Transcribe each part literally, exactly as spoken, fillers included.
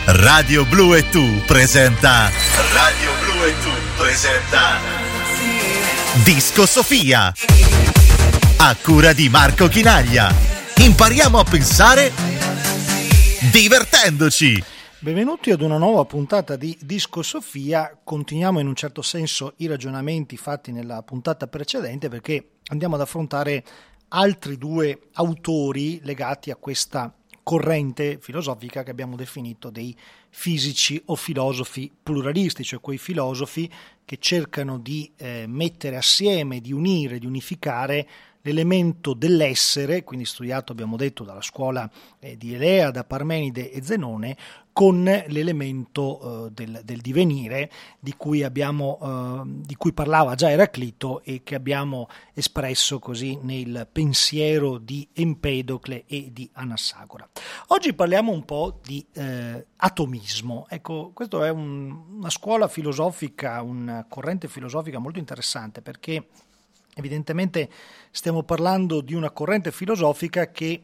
Radio Blu e Tu presenta Radio Blu e Tu presenta Disco Sofia a cura di Marco Chinaglia. Impariamo a pensare divertendoci. Benvenuti ad una nuova puntata di Disco Sofia. Continuiamo in un certo senso i ragionamenti fatti nella puntata precedente, perché andiamo ad affrontare altri due autori legati a questa corrente filosofica che abbiamo definito dei fisici o filosofi pluralisti, cioè quei filosofi che cercano di eh, mettere assieme, di unire, di unificare l'elemento dell'essere, quindi studiato, abbiamo detto, dalla scuola eh, di Elea, da Parmenide e Zenone, con l'elemento eh, del, del divenire di cui, abbiamo, eh, di cui parlava già Eraclito e che abbiamo espresso così nel pensiero di Empedocle e di Anassagora. Oggi parliamo un po' di eh, atomismo. Ecco, questa è un, una scuola filosofica, una corrente filosofica molto interessante, perché evidentemente stiamo parlando di una corrente filosofica che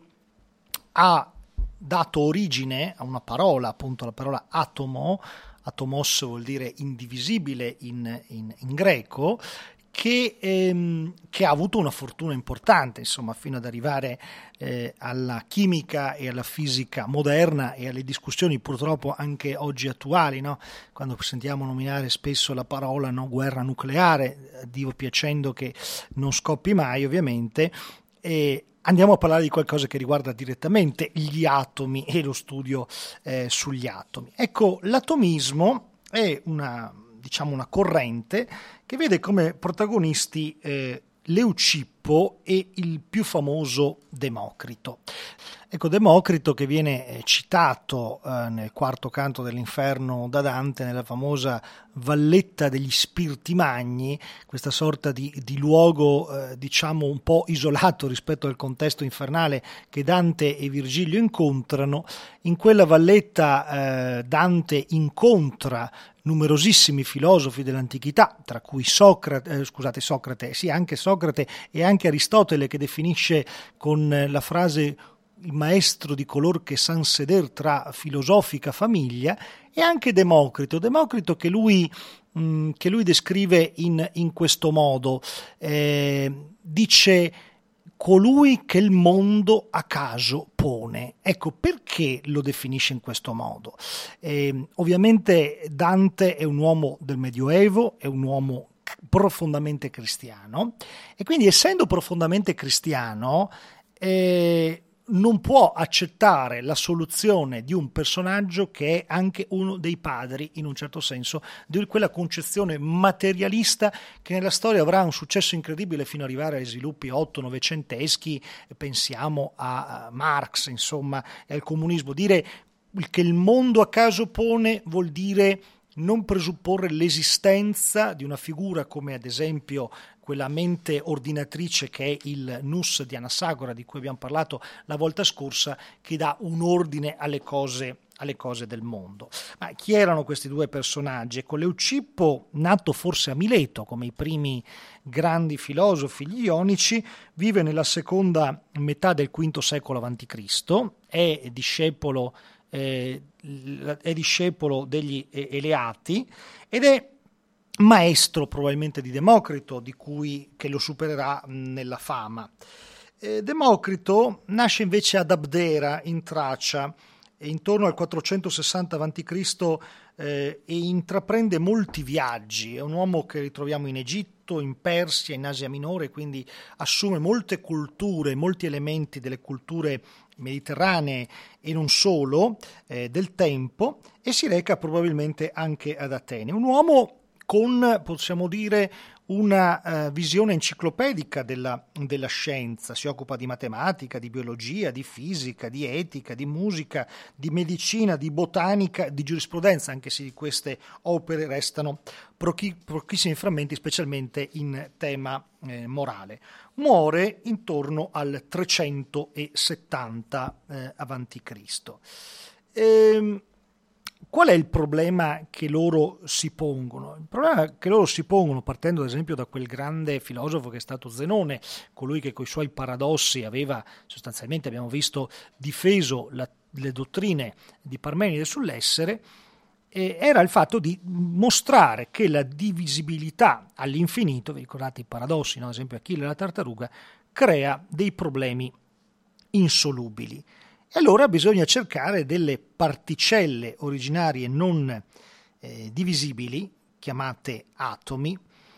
ha dato origine a una parola, appunto la parola atomo. Atomos vuol dire indivisibile in, in, in greco, che, ehm, che ha avuto una fortuna importante, insomma, fino ad arrivare eh, alla chimica e alla fisica moderna e alle discussioni purtroppo anche oggi attuali, no? Quando sentiamo nominare spesso la parola, no, guerra nucleare, Dio piacendo che non scoppi mai, ovviamente, e andiamo a parlare di qualcosa che riguarda direttamente gli atomi e lo studio eh, sugli atomi. Ecco, l'atomismo è una, diciamo, una corrente che vede come protagonisti eh, Leucippo e il più famoso Democrito. Ecco, Democrito, che viene eh, citato eh, nel quarto canto dell'Inferno da Dante, nella famosa Valletta degli Spiriti Magni, questa sorta di, di luogo eh, diciamo un po' isolato rispetto al contesto infernale che Dante e Virgilio incontrano. In quella valletta eh, Dante incontra numerosissimi filosofi dell'antichità, tra cui Socrate, eh, scusate, Socrate, sì, anche Socrate e anche Aristotele, che definisce con eh, la frase il maestro di color che san seder tra filosofica famiglia, e anche Democrito, Democrito che lui, mh, che lui descrive in, in questo modo, eh, dice colui che il mondo a caso pone. Ecco, perché lo definisce in questo modo? Eh, ovviamente Dante è un uomo del Medioevo, è un uomo profondamente cristiano, e quindi, essendo profondamente cristiano, eh, non può accettare la soluzione di un personaggio che è anche uno dei padri, in un certo senso, di quella concezione materialista che nella storia avrà un successo incredibile fino ad arrivare agli sviluppi otto-novecenteschi. Pensiamo a Marx, insomma, e al comunismo. Dire che il mondo a caso pone vuol dire non presupporre l'esistenza di una figura come, ad esempio, quella mente ordinatrice che è il Nus di Anassagora, di cui abbiamo parlato la volta scorsa, che dà un ordine alle cose, alle cose del mondo. Ma chi erano questi due personaggi? Ecco, Leucippo, nato forse a Mileto come i primi grandi filosofi, gli ionici, vive nella seconda metà del quinto secolo avanti Cristo, è discepolo Eh, è discepolo degli Eleati ed è maestro probabilmente di Democrito, di cui che lo supererà nella fama. Eh, Democrito nasce invece ad Abdera in Tracia intorno al quattrocentosessanta avanti Cristo eh, e intraprende molti viaggi. È un uomo che ritroviamo in Egitto, in Persia, in Asia Minore, quindi assume molte culture, molti elementi delle culture mediterranee e non solo eh, del tempo, e si reca probabilmente anche ad Atene. Un uomo con, possiamo dire, una uh, visione enciclopedica della, della scienza. Si occupa di matematica, di biologia, di fisica, di etica, di musica, di medicina, di botanica, di giurisprudenza, anche se di queste opere restano pochi, pochissimi frammenti, specialmente in tema eh, morale. Muore intorno al trecentosettanta eh, avanti Cristo. Ehm, Qual è il problema che loro si pongono? Il problema che loro si pongono, partendo ad esempio da quel grande filosofo che è stato Zenone, colui che con i suoi paradossi aveva sostanzialmente, abbiamo visto, difeso la le dottrine di Parmenide sull'essere eh, era il fatto di mostrare che la divisibilità all'infinito, vi ricordate i paradossi, no? Ad esempio Achille e la tartaruga, crea dei problemi insolubili. E allora bisogna cercare delle particelle originarie non eh, divisibili, chiamate atomi,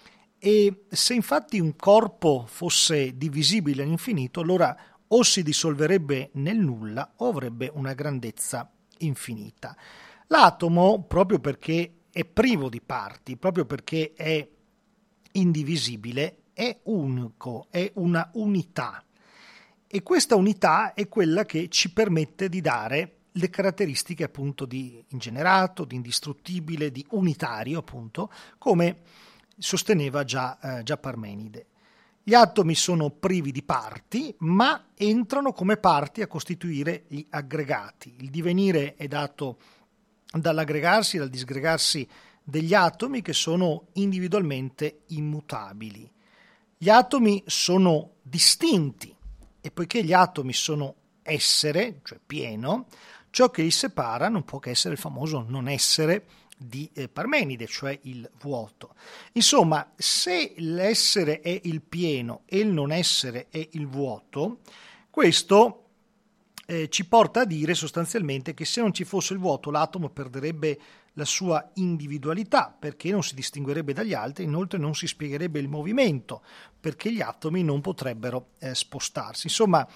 e se infatti un corpo fosse divisibile all'infinito, allora o si dissolverebbe nel nulla o avrebbe una grandezza infinita. L'atomo, proprio perché è privo di parti, proprio perché è indivisibile, è unico, è una unità. E questa unità è quella che ci permette di dare le caratteristiche appunto di ingenerato, di indistruttibile, di unitario appunto, come sosteneva già, eh, già Parmenide. Gli atomi sono privi di parti, ma entrano come parti a costituire gli aggregati. Il divenire è dato dall'aggregarsi, dal disgregarsi degli atomi che sono individualmente immutabili. Gli atomi sono distinti e poiché gli atomi sono essere, cioè pieno, ciò che li separa non può che essere il famoso non essere di Parmenide, cioè il vuoto. Insomma, se l'essere è il pieno e il non essere è il vuoto, questo eh, ci porta a dire sostanzialmente che se non ci fosse il vuoto l'atomo perderebbe la sua individualità, perché non si distinguerebbe dagli altri, inoltre non si spiegherebbe il movimento, perché gli atomi non potrebbero eh, spostarsi. Insomma,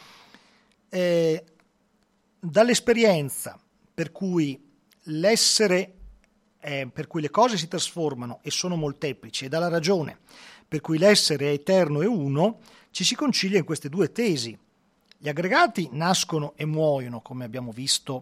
eh, dall'esperienza per cui l'essere Eh, per cui le cose si trasformano e sono molteplici, e dalla ragione per cui l'essere è eterno e uno, ci si concilia in queste due tesi. Gli aggregati nascono e muoiono, come abbiamo visto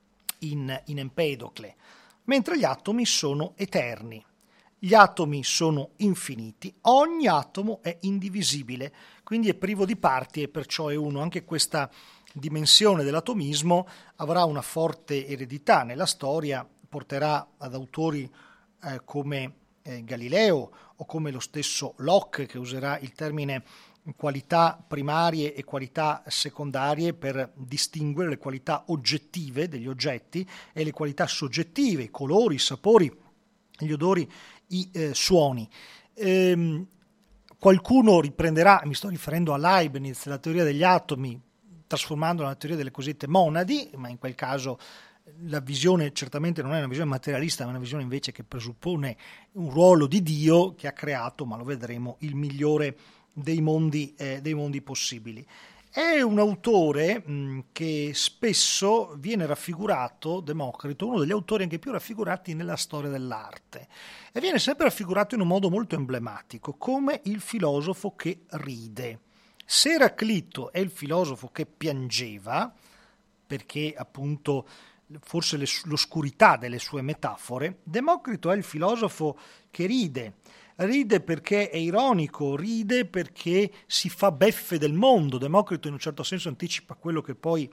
in, in Empedocle, mentre gli atomi sono eterni. Gli atomi sono infiniti, ogni atomo è indivisibile, quindi è privo di parti e perciò è uno. Anche questa dimensione dell'atomismo avrà una forte eredità nella storia, porterà ad autori eh, come eh, Galileo o come lo stesso Locke, che userà il termine qualità primarie e qualità secondarie per distinguere le qualità oggettive degli oggetti e le qualità soggettive, i colori, i sapori, gli odori, i eh, suoni. Ehm, qualcuno riprenderà, mi sto riferendo a Leibniz, la teoria degli atomi, trasformandola nella teoria delle cosiddette monadi, ma in quel caso la visione certamente non è una visione materialista, ma è una visione invece che presuppone un ruolo di Dio che ha creato, ma lo vedremo, il migliore dei mondi, eh, dei mondi possibili. È un autore mh, che spesso viene raffigurato, Democrito, uno degli autori anche più raffigurati nella storia dell'arte, e viene sempre raffigurato in un modo molto emblematico, come il filosofo che ride. Se Eraclito è il filosofo che piangeva, perché appunto forse le, l'oscurità delle sue metafore, Democrito è il filosofo che ride. Ride perché è ironico, ride perché si fa beffe del mondo. Democrito in un certo senso anticipa quello che poi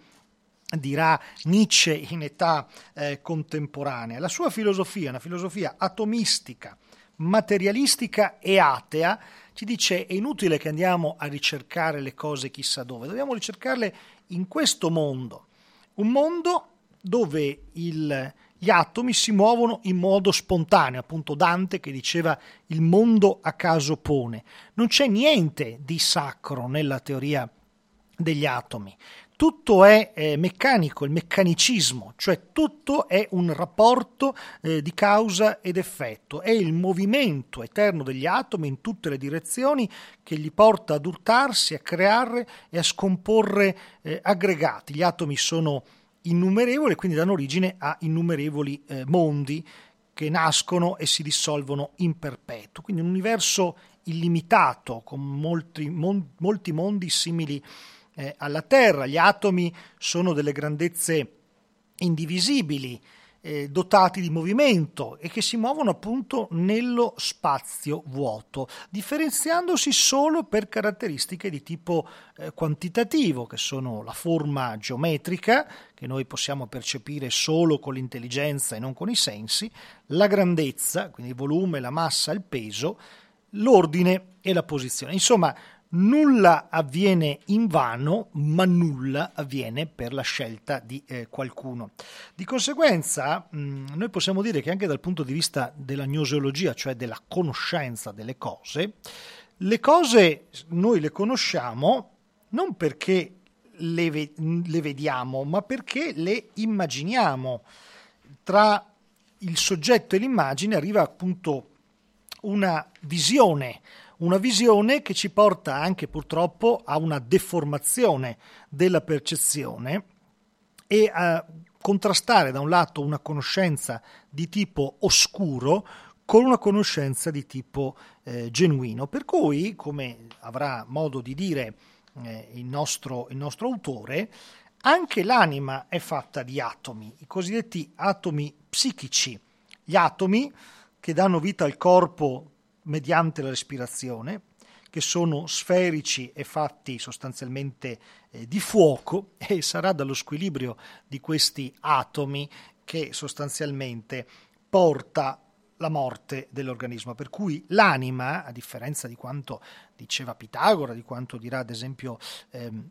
dirà Nietzsche in età eh, contemporanea. La sua filosofia, una filosofia atomistica, materialistica e atea, ci dice è inutile che andiamo a ricercare le cose chissà dove, dobbiamo ricercarle in questo mondo, un mondo dove il, gli atomi si muovono in modo spontaneo, appunto Dante che diceva il mondo a caso pone. Non c'è niente di sacro nella teoria degli atomi, tutto è eh, meccanico, il meccanicismo, cioè tutto è un rapporto eh, di causa ed effetto, è il movimento eterno degli atomi in tutte le direzioni che li porta ad urtarsi, a creare e a scomporre eh, aggregati. Gli atomi sono innumerevoli, quindi danno origine a innumerevoli eh, mondi che nascono e si dissolvono in perpetuo, quindi un universo illimitato con molti, mon, molti mondi simili eh, alla Terra. Gli atomi sono delle grandezze indivisibili, eh, dotati di movimento e che si muovono appunto nello spazio vuoto, differenziandosi solo per caratteristiche di tipo eh, quantitativo, che sono la forma geometrica, che noi possiamo percepire solo con l'intelligenza e non con i sensi, la grandezza, quindi il volume, la massa, il peso, l'ordine e la posizione. Insomma, Nulla avviene invano, ma nulla avviene per la scelta di eh, qualcuno. Di conseguenza, mh, noi possiamo dire che anche dal punto di vista della gnoseologia, cioè della conoscenza delle cose, le cose noi le conosciamo non perché le, ve- le vediamo, ma perché le immaginiamo. Tra il soggetto e l'immagine arriva appunto una visione, una visione che ci porta anche purtroppo a una deformazione della percezione e a contrastare da un lato una conoscenza di tipo oscuro con una conoscenza di tipo eh, genuino. Per cui, come avrà modo di dire eh, il nostro, il nostro autore, anche l'anima è fatta di atomi, i cosiddetti atomi psichici, gli atomi che danno vita al corpo mediante la respirazione, che sono sferici e fatti sostanzialmente eh, di fuoco, e sarà dallo squilibrio di questi atomi che sostanzialmente porta la morte dell'organismo. Per cui l'anima, a differenza di quanto diceva Pitagora, di quanto dirà ad esempio ehm,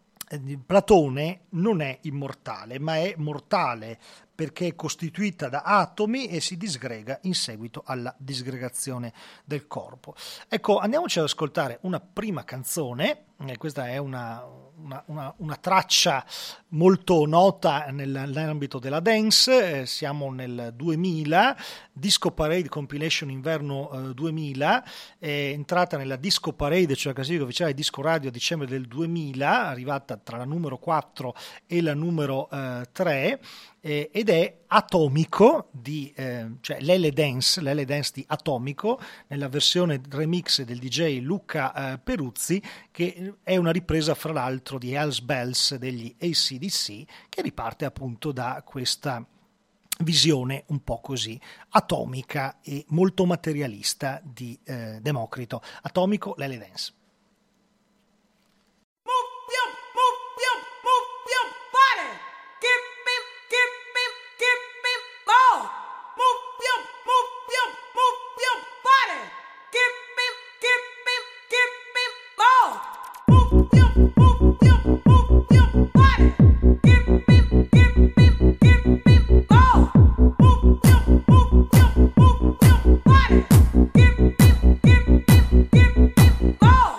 Platone, non è immortale, ma è mortale perché è costituita da atomi e si disgrega in seguito alla disgregazione del corpo. Ecco, andiamoci ad ascoltare una prima canzone. Eh, questa è una, una, una, una traccia molto nota nel, nell'ambito della dance. Eh, siamo nel duemila, Disco Parade Compilation Inverno eh, duemila, è entrata nella Disco Parade, cioè la classifica ufficiale Disco Radio a dicembre del duemila, arrivata tra la numero quattro e la numero eh, tre, eh, ed è Atomico, di, eh, cioè l'L Dance, l'L Dance di Atomico, nella versione remix del D J Luca eh, Peruzzi, che è una ripresa fra l'altro di Hells Bells degli A C D C, che riparte appunto da questa visione un po' così atomica e molto materialista di eh, Democrito. Atomico, l'L Dance. Oh!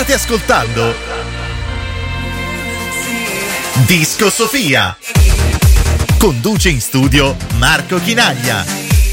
State ascoltando Disco Sofia. Conduce in studio Marco Chinaglia.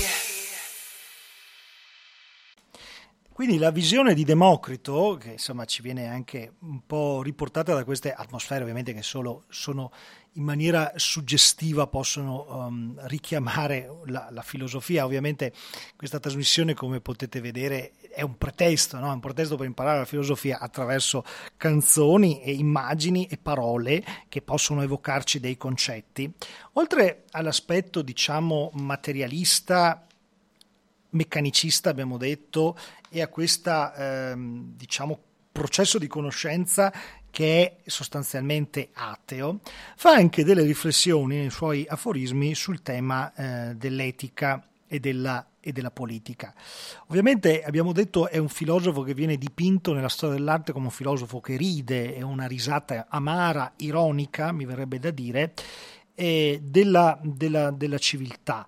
Quindi la visione di Democrito, che insomma ci viene anche un po' riportata da queste atmosfere ovviamente che solo sono in maniera suggestiva possono um, richiamare la, la filosofia. Ovviamente questa trasmissione, come potete vedere, è un pretesto, no? È un pretesto per imparare la filosofia attraverso canzoni e immagini e parole che possono evocarci dei concetti. Oltre all'aspetto, diciamo, materialista, meccanicista, abbiamo detto, e a questa ehm, diciamo processo di conoscenza che è sostanzialmente ateo, fa anche delle riflessioni nei suoi aforismi sul tema eh, dell'etica e della, e della politica. Ovviamente abbiamo detto è un filosofo che viene dipinto nella storia dell'arte come un filosofo che ride, è una risata amara, ironica, mi verrebbe da dire, eh, della, della, della civiltà.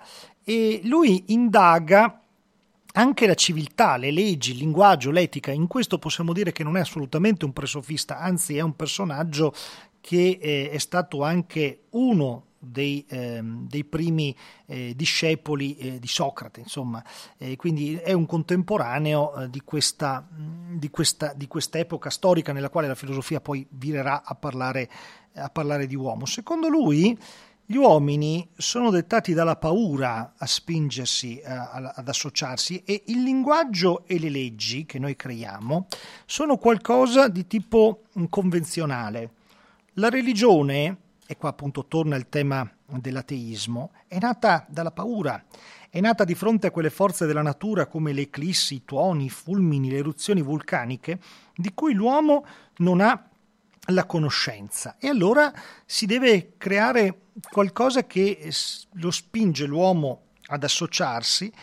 E lui indaga anche la civiltà, le leggi, il linguaggio, l'etica. In questo possiamo dire che non è assolutamente un presofista, anzi è un personaggio che eh, è stato anche uno dei, eh, dei primi eh, discepoli eh, di Socrate, insomma, eh, quindi è un contemporaneo eh, di questa, di questa di quest'epoca storica nella quale la filosofia poi virerà a parlare, a parlare di uomo. Secondo lui gli uomini sono dettati dalla paura a spingersi, eh, ad associarsi, e il linguaggio e le leggi che noi creiamo sono qualcosa di tipo convenzionale. La religione, e qua appunto torna il tema dell'ateismo, è nata dalla paura, è nata di fronte a quelle forze della natura come le eclissi, i tuoni, i fulmini, le eruzioni vulcaniche, di cui l'uomo non ha la conoscenza, e allora si deve creare qualcosa che lo spinge l'uomo ad associarsi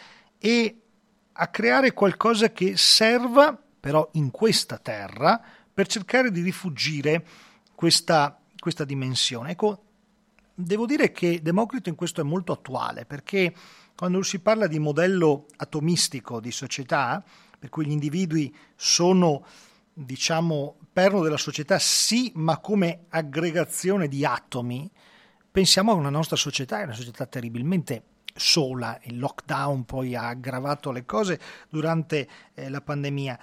e a creare qualcosa che serva però in questa terra per cercare di rifuggire questa, questa dimensione. Ecco, devo dire che Democrito in questo è molto attuale, perché quando si parla di modello atomistico di società, per cui gli individui sono, diciamo, perno della società, sì, ma come aggregazione di atomi, pensiamo a una nostra società, è una società terribilmente sola. Il lockdown poi ha aggravato le cose durante eh, la pandemia.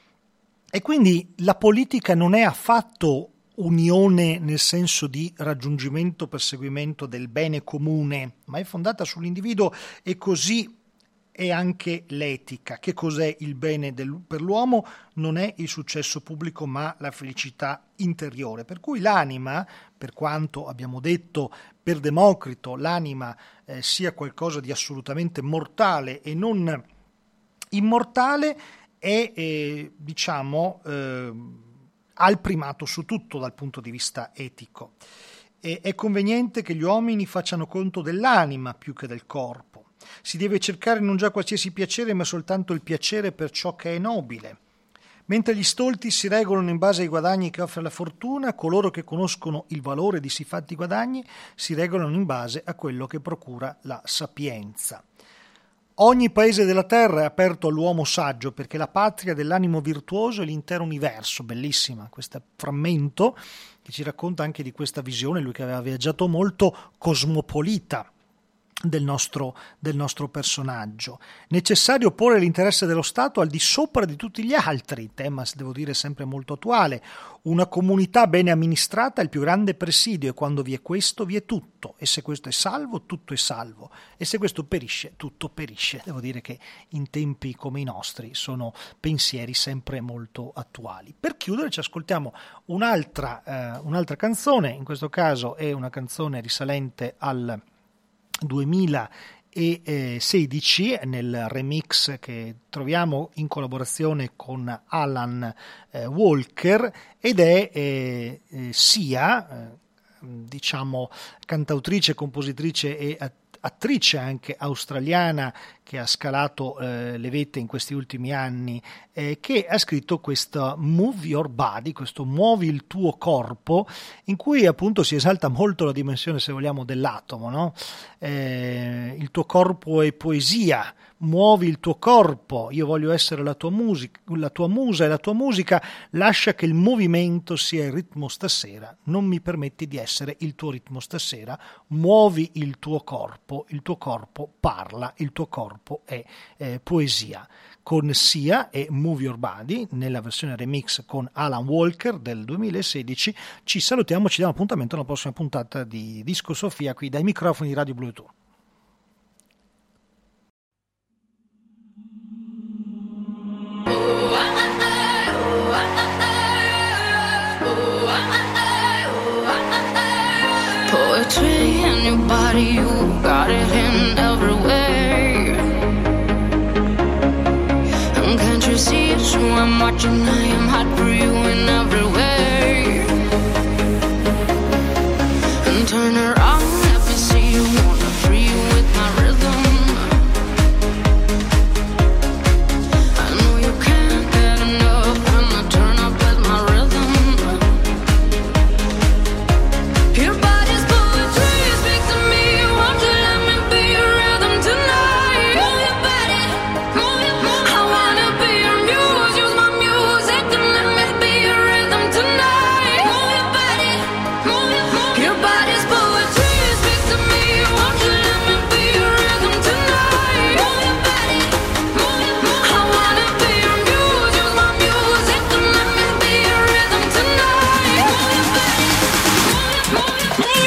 E quindi la politica non è affatto unione nel senso di raggiungimento, perseguimento del bene comune, ma è fondata sull'individuo, e così è anche l'etica. Che cos'è il bene del, per l'uomo? Non è il successo pubblico, ma la felicità interiore. Per cui l'anima, per quanto abbiamo detto per Democrito l'anima eh, sia qualcosa di assolutamente mortale e non immortale, è eh, diciamo eh, ha il primato su tutto dal punto di vista etico. E è conveniente che gli uomini facciano conto dell'anima più che del corpo. Si deve cercare non già qualsiasi piacere, ma soltanto il piacere per ciò che è nobile. Mentre gli stolti si regolano in base ai guadagni che offre la fortuna, coloro che conoscono il valore di siffatti guadagni si regolano in base a quello che procura la sapienza. Ogni paese della terra è aperto all'uomo saggio, perché la patria dell'animo virtuoso è l'intero universo. Bellissima questo frammento che ci racconta anche di questa visione, lui che aveva viaggiato molto, cosmopolita del nostro, del nostro personaggio. Necessario porre l'interesse dello Stato al di sopra di tutti gli altri, tema devo dire sempre molto attuale. Una comunità bene amministrata è il più grande presidio, e quando vi è questo vi è tutto, e se questo è salvo tutto è salvo, e se questo perisce tutto perisce. Devo dire che in tempi come i nostri sono pensieri sempre molto attuali. Per chiudere ci ascoltiamo un'altra, eh, un'altra canzone, in questo caso è una canzone risalente al duemilasedici nel remix che troviamo in collaborazione con Alan eh, Walker, ed è eh, eh, sia eh, diciamo cantautrice, compositrice e attrice anche australiana che ha scalato eh, le vette in questi ultimi anni, eh, che ha scritto questo Move Your Body, questo muovi il tuo corpo, in cui appunto si esalta molto la dimensione, se vogliamo, dell'atomo, no? Eh, il tuo corpo è poesia, muovi il tuo corpo, io voglio essere la tua musica, la tua musa e la tua musica, lascia che il movimento sia il ritmo stasera, non mi permetti di essere il tuo ritmo stasera, muovi il tuo corpo, il tuo corpo parla, il tuo corpo è eh, poesia. Con Sia e Move Your Body nella versione remix con Alan Walker del duemilasedici ci salutiamo, ci diamo appuntamento alla prossima puntata di Disco Sofia qui dai microfoni di Radio Bluetooth. Poetry in your body, you got it in everywhere. And can't you see it's who I'm watching? I am hot for you in everywhere. And turn around, let me see you, wanna free you with my rhythm. I know you can't get enough when I turn up with my rhythm. Your body's poetry, speak to me, won't you let me be your rhythm tonight? Move your body, move your body. I wanna be your muse, use my music and let me be your rhythm tonight. Move your body, move your body. Your body's poetry, speak to me, won't you let me be your rhythm tonight? Move your body, move your body. I wanna be your muse, use my music and let me be your rhythm tonight. Move your body, move your body.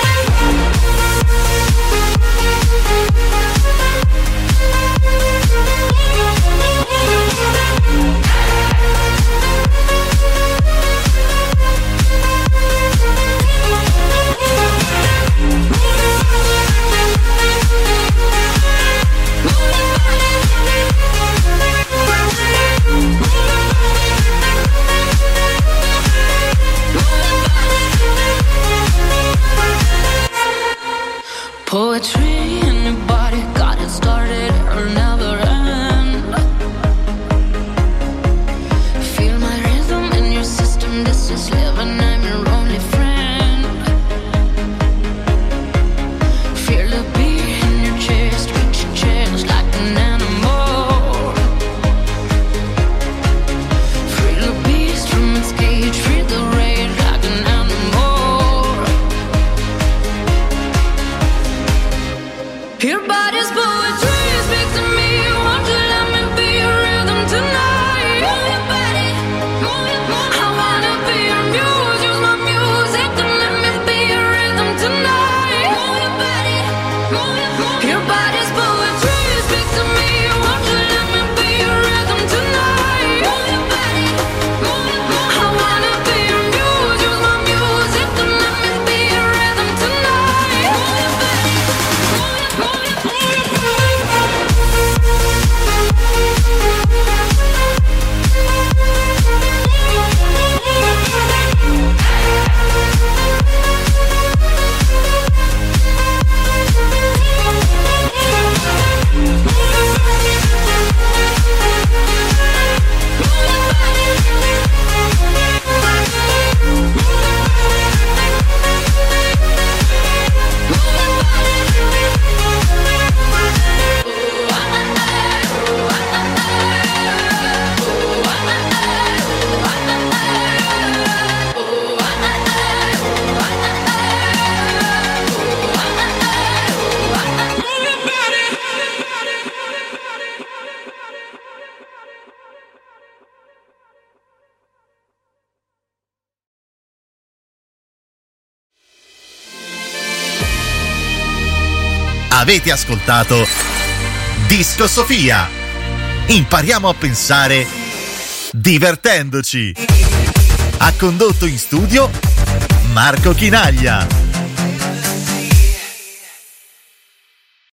Poetry in your body, got it started, it'll never end. Feel my rhythm in your system, this is living, I'm your only friend. Feel the beat in your chest, reach your chest like an animal. Free the beast from its cage, free the rage like an animal. Your body's poetry, speak to me, won't you let me be your rhythm tonight? Move your body, move your body. I wanna be your muse, use my music and let me be your rhythm tonight. Move your body, move your body. Your body's poetry, speak to me, won't you let me be your rhythm tonight? Move your body, move your body. I wanna be your muse, use my music and let me be your rhythm tonight. Move your body, move your body. Avete ascoltato Disco Sofia. Impariamo a pensare divertendoci. Ha condotto in studio Marco Chinaglia.